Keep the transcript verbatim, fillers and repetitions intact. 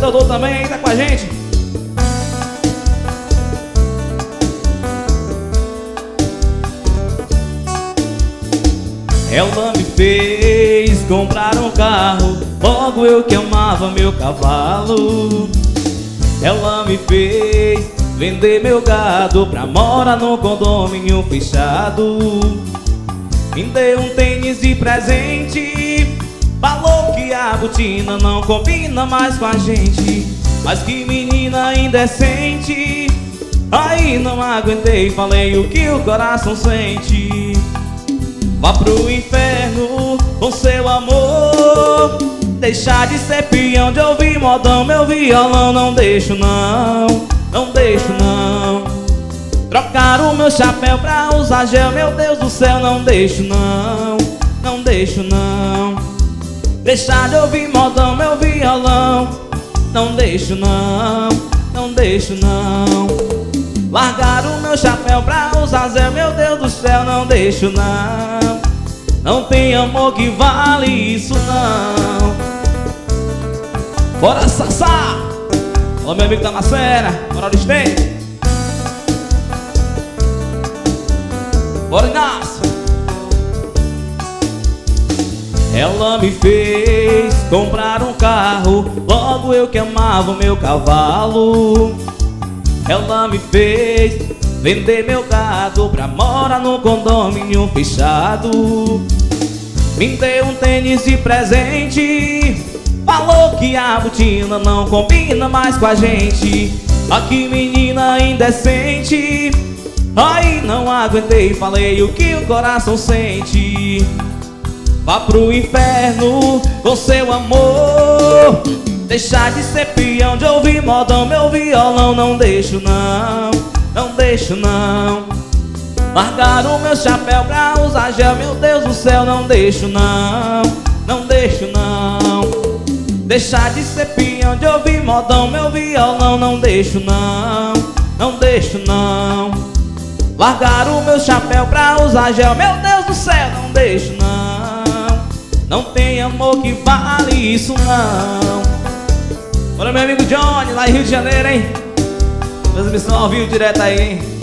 Dodô também tá com a gente. Ela me fez comprar um carro, logo eu que amava meu cavalo. Ela me fez vender meu gado pra morar no condomínio fechado. Me deu um tênis de presente, falou que a botina não combina mais com a gente. Mas que menina indecente, aí não aguentei, falei o que o coração sente. Vá pro inferno com seu amor, deixar de ser peão, de ouvir modão, meu violão. Não deixo não, não deixo não. Trocar o meu chapéu pra usar gel, meu Deus do céu. Não deixo não, não deixo não. Deixar de ouvir modão, meu violão. Não deixo não, não deixo não. Largar o meu chapéu pra usar gel, meu Deus do céu. Não deixo não, não tem amor que vale isso não. Bora Sassá! Olha meu amigo da Macera, bora Oristei. Bora Inácio! Ela me fez comprar um carro, logo eu que amava o meu cavalo. Ela me fez vender meu gado pra morar no condomínio fechado. Me deu um tênis de presente, falou que a botina não combina mais com a gente. Ah, que menina indecente, aí não aguentei, falei o que o coração sente. Vá pro inferno com seu amor, deixar de ser peão, de ouvir modão, meu violão. Não deixo não, não deixo não. Largar o meu chapéu pra usar gel, meu Deus do céu. Não deixo não, não deixo não. Deixar de ser peão, de ouvir modão, meu violão. Não deixo não, não deixo não. Largar o meu chapéu pra usar gel, meu Deus do céu. Não deixo não, não tem amor que vale isso não. Olha meu amigo Johnny, lá em Rio de Janeiro, hein? Transmissão ao vivo direto aí, hein?